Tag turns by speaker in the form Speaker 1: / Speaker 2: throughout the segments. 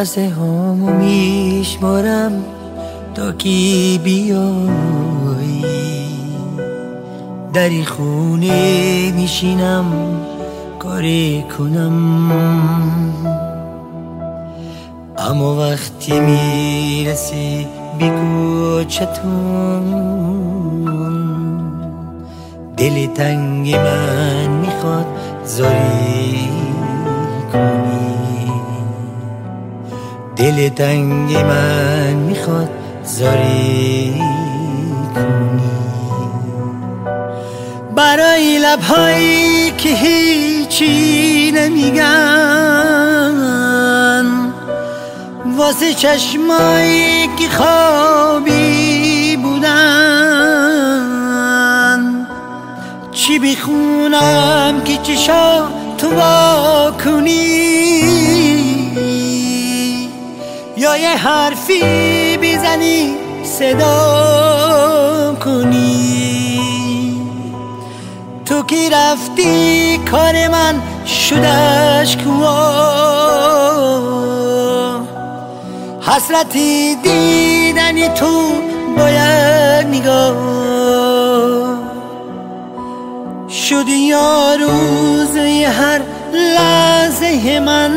Speaker 1: لحظه هامو میشمارم تا کی بیایی، دری خونه میشینم کاری کنم، اما وقتی میرسی بی کوچتون دل تنگ من میخواد زاری کنی، دل تنگ من میخواد زاری کنی. برای لبهایی که هیچی نمیگن، واسه چشمایی که خوابی بودن، چی بخونم که چشا تو وا کنی، یا یه حرفی بزنی صدا کنی. تو که رفتی کار من شدش کوا، حسرتی دیدنی تو باید نگاه شدی یا روزه هر لحظه من،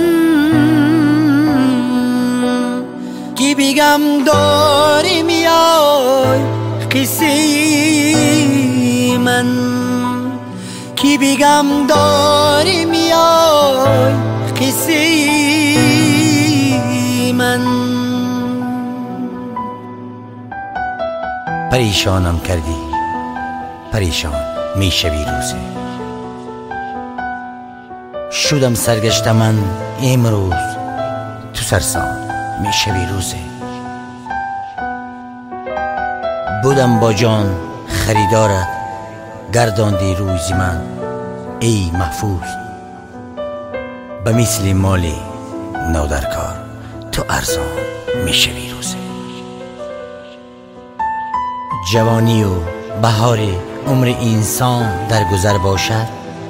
Speaker 1: کی بگم داری میای قصه من، کی بگم داری میای قصه من.
Speaker 2: پریشانم کردی، پریشان میشوی روزه، شدم سرگشته من امروز، تو سرسام میشوی روزه. بودم با جان خریدارت، گرداندی روزی من ای محفوظ، به مثل مالی نادرکار تو ارزان میشوی روزه. جوانی و بهار عمر انسان در گذر باشد،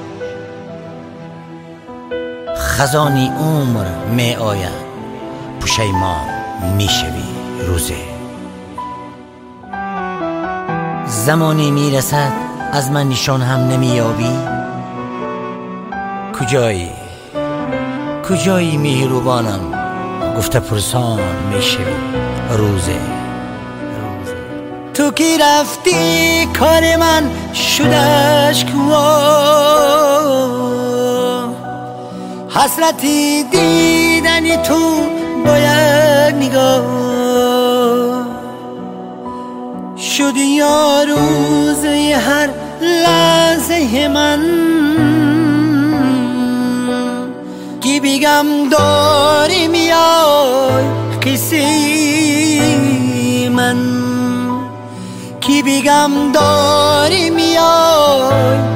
Speaker 2: خزانی عمر می آید پشیمان میشوی روزه. زمانی میرسد از من نشان هم نمیابی، کجایی کجایی مهربانم گفته پرسان میشوی روزه.
Speaker 1: تو که رفتی کار من شدش کوا، حسرتی دیدنی تو باید نگاه شدی یا روزه هر لحظه من، کی بگم داری میای قصه من، کی بگم داری میای